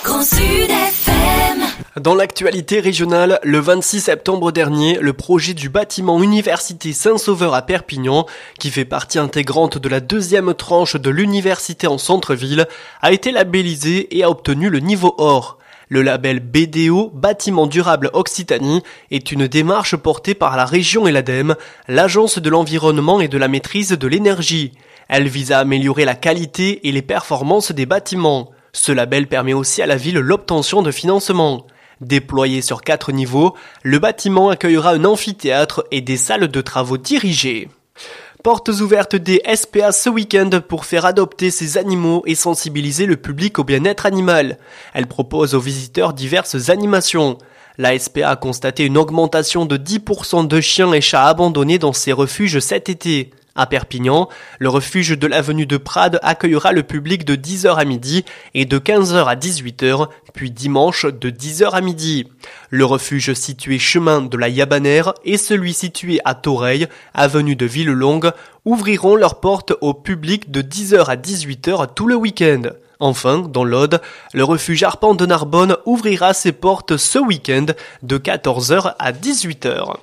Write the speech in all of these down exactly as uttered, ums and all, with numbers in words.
Grand Sud F M. Dans l'actualité régionale, le vingt-six septembre dernier, le projet du bâtiment Université Saint-Sauveur à Perpignan, qui fait partie intégrante de la deuxième tranche de l'université en centre-ville, a été labellisé et a obtenu le niveau or. Le label B D O, Bâtiment Durable Occitanie, est une démarche portée par la région et l'ADEME, l'Agence de l'environnement et de la maîtrise de l'énergie. Elle vise à améliorer la qualité et les performances des bâtiments. Ce label permet aussi à la ville l'obtention de financement. Déployé sur quatre niveaux, le bâtiment accueillera un amphithéâtre et des salles de travaux dirigées. Portes ouvertes des S P A ce week-end pour faire adopter ces animaux et sensibiliser le public au bien-être animal. Elle propose aux visiteurs diverses animations. La S P A a constaté une augmentation de dix pour cent de chiens et chats abandonnés dans ces refuges cet été. À Perpignan, le refuge de l'avenue de Prades accueillera le public de dix heures à midi et de quinze heures à dix-huit heures, puis dimanche de dix heures à midi. Le refuge situé chemin de la Yabanère et celui situé à Toreil, avenue de Villelongue, ouvriront leurs portes au public de dix heures à dix-huit heures tout le week-end. Enfin, dans l'Aude, le refuge Arpent de Narbonne ouvrira ses portes ce week-end de quatorze heures à dix-huit heures.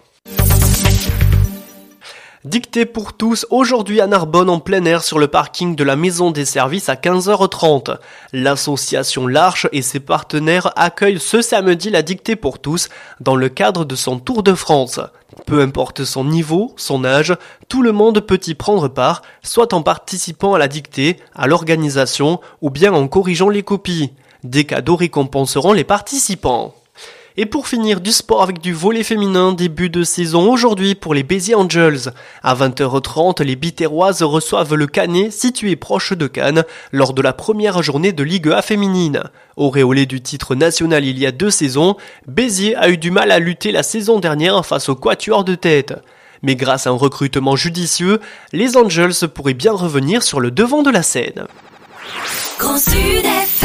Dictée pour tous aujourd'hui à Narbonne en plein air sur le parking de la Maison des Services à quinze heures trente. L'association L'Arche et ses partenaires accueillent ce samedi la dictée pour tous dans le cadre de son Tour de France. Peu importe son niveau, son âge, tout le monde peut y prendre part, soit en participant à la dictée, à l'organisation ou bien en corrigeant les copies. Des cadeaux récompenseront les participants. Et pour finir, du sport avec du volley féminin, début de saison aujourd'hui pour les Béziers Angels. À vingt heures trente, les Biterroises reçoivent le Canet, situé proche de Cannes, lors de la première journée de Ligue A féminine. Auréolé du titre national il y a deux saisons, Béziers a eu du mal à lutter la saison dernière face au quatuor de tête. Mais grâce à un recrutement judicieux, les Angels pourraient bien revenir sur le devant de la scène. Grand Sud F M.